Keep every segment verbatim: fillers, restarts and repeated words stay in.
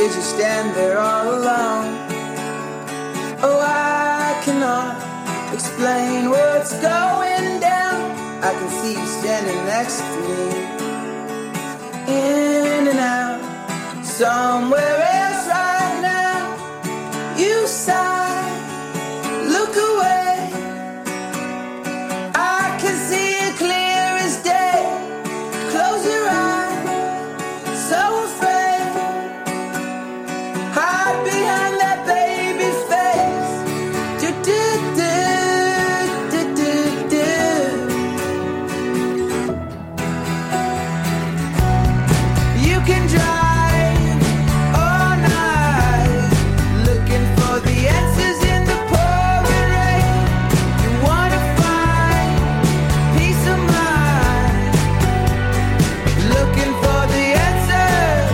as you stand there all alone. Oh, I cannot explain what's going down. I can see you standing next to me, in and out, somewhere else right now. You sigh, look away. I can see it clear as day. Close your eyes, so afraid. Hide behind that baby face. Do do do do do do. You can drive all night, looking for the answers in the pouring rain. You wanna find peace of mind, looking for the answers.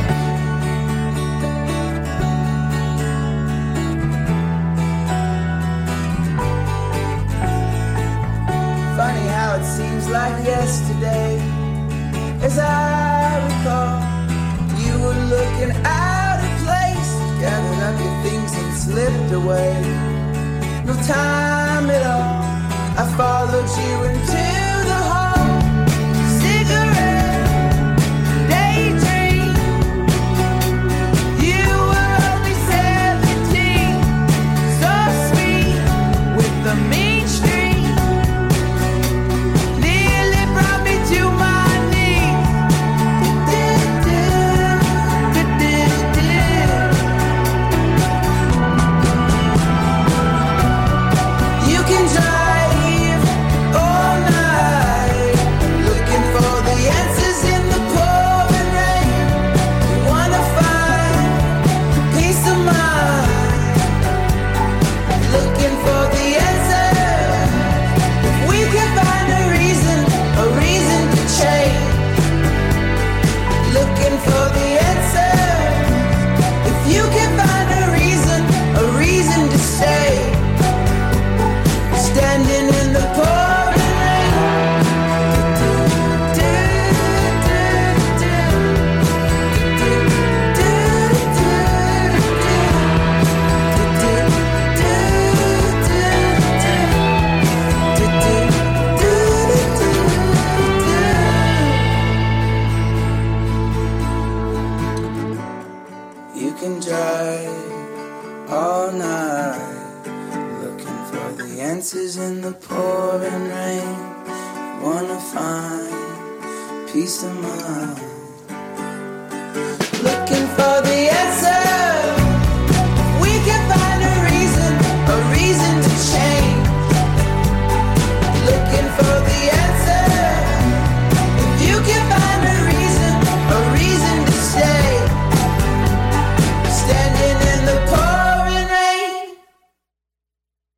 Funny how it seems like yesterday, as I recall, you were looking out of place, gathered up your things and slipped away. No time at all, I followed you into the hall. Cigarette, daydream. You were only seventeen, so sweet with the mean streak. Nearly brought me to my knees. You can drive all night, looking for the answers in the pouring rain. You wanna find peace of mind, looking for the answers. If we can find a reason, a reason to change, looking for the answers. If you can find a reason, a reason to stay, standing in the pouring rain. Do, do, do, do, do, do, You can drive all night, looking for the answers in the pouring rain. Wanna find peace of mind.